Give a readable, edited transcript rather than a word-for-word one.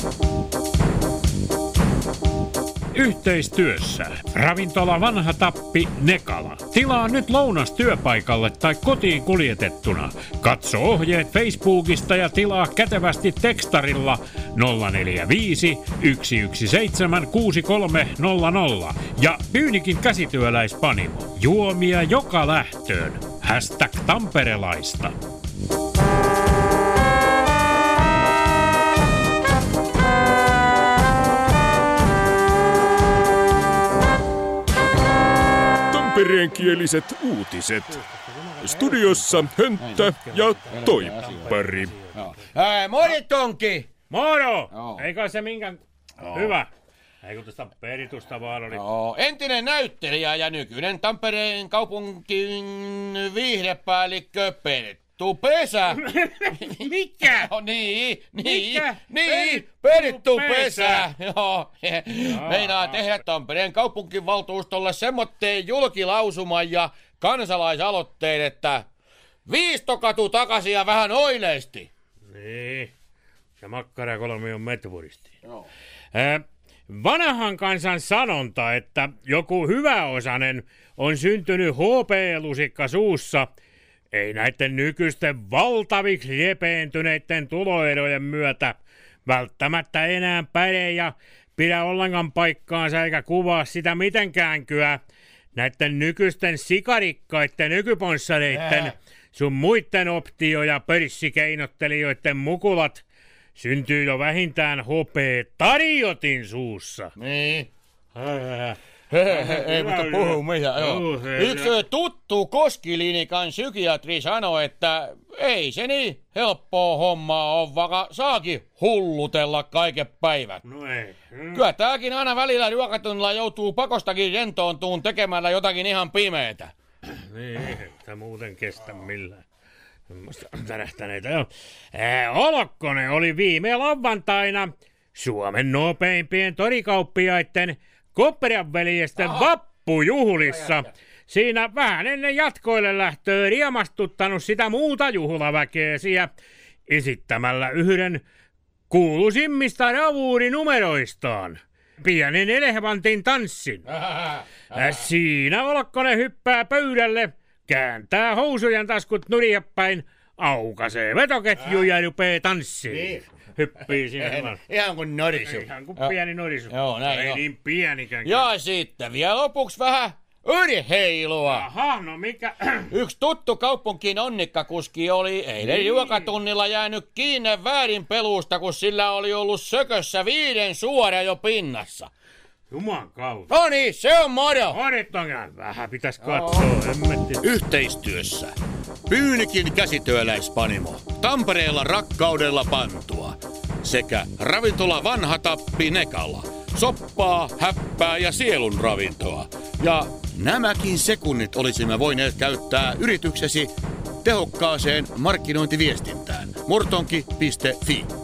Yhteistyössä ravintola Vanha Tappi Nekala. Tilaa nyt lounas työpaikalle tai kotiin kuljetettuna. Katso ohjeet Facebookista ja tilaa kätevästi tekstarilla 045 117 6300 ja Pyynikin käsityöläispanimo. Juomia joka lähtöön. #tamperelaista. Tampereenkieliset uutiset. Studiossa Hönttä ja Toippari. Moro Tonki! Moro! Eikä se minkään... Hyvä. Eikö tästä peritusta vaan oli... Entinen näyttelijä ja nykyinen Tampereen kaupunkin viihdepäällikkö Perttu Pesä. Mikä? Niin, Perttu Perttu Pesä. Joo. Meinaa tehdä Tampereen kaupunkivaltuustolle semmoitteen julkilausuman ja kansalaisaloitteen, että Viistokatu takaisin ja vähän oileesti. Niin. Se makkarakolmi on Metvudisti. Joo. Vanhan kansan sanonta, että joku hyväosainen on syntynyt HP-lusikka suussa, ei näiden nykyisten valtaviksi jepeentyneiden tuloerojen myötä välttämättä enää päde ja pidä ollenkaan paikkaansa eikä kuvaa sitä mitenkäänkyä. Näiden nykyisten sikarikkaiden nykyponssareiden sun muiden optio- ja pörssikeinottelijoiden mukulat syntyy jo vähintään HP-tarjotin suussa. Niin. Ei, mutta puhu mitä. Yksi tuttu Koskilinikan psykiatri sanoi, että ei se niin helppoa hommaa on, vaikka saakin hullutella kaiken päivät. No ei. Kyllä tääkin aina välillä ruokatunnilla joutuu pakostakin rentoontuun tekemällä jotakin ihan pimeätä. Niin, ei tämä muuten kestä millään. Semmoista tärähtäneitä, joo. Olokkonen oli viime lauantaina Suomen nopeimpien torikauppiaiden Kopperan veljesten vappujuhlissa. Siinä vähän ennen jatkoille lähtöä riemastuttanut sitä muuta juhlaväkeä esittämällä yhden kuuluisimmista ravuurinumeroistaan. Pienen elefantin tanssin. Siinä Olokkonen hyppää pöydälle, kääntää housujen taskut nurjapäin, aukaisee vetoketjuun ja rupee tanssiin. Niin. Hyppii sinne. Ihan kuin norisu. Ihan kuin pieni norisu. Joo, näin ei jo. niin pienikään. Ja sitten vielä lopuksi vähän urheilua. Aha, no mikä? Yksi tuttu kaupunkiin onnikkakuski oli eilen juokatunnilla jäänyt kiinni väärin pelusta, kun sillä oli ollut sökössä 5 suora jo pinnassa. Juman kautta. No niin, se on moro. Onittonkaan. Vähän pitäis katsoa. Yhteistyössä Pyynikin käsityöläispanimo. Tampereella rakkaudella pantua. Sekä ravintola Vanha Tappi Nekala. Soppaa, häppää ja sielun ravintoa. Ja nämäkin sekunnit olisimme voineet käyttää yrityksesi tehokkaaseen markkinointiviestintään. Mortonki.fi